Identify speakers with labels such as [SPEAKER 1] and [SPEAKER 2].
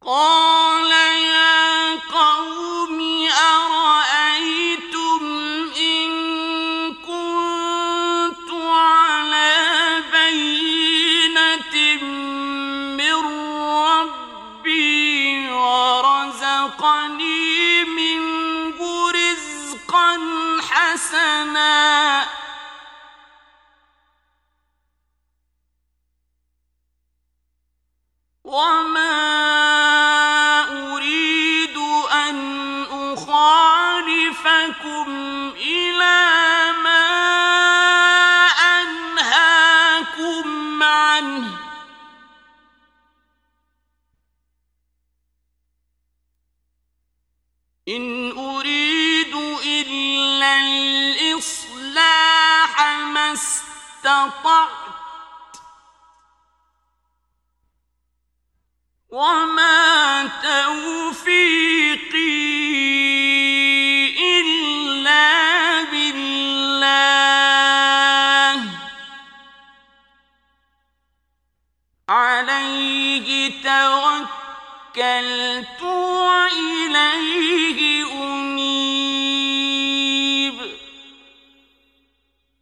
[SPEAKER 1] قال يا قوم أرأيتم إن كنت على بينة من ربي ورزقني منه رزقا حسنا وما أريد أن أخالفكم إلى ما أنهاكم عنه إن أريد إلا الإصلاح ما استطعت وما توفيقي إلا بالله عليه توكلت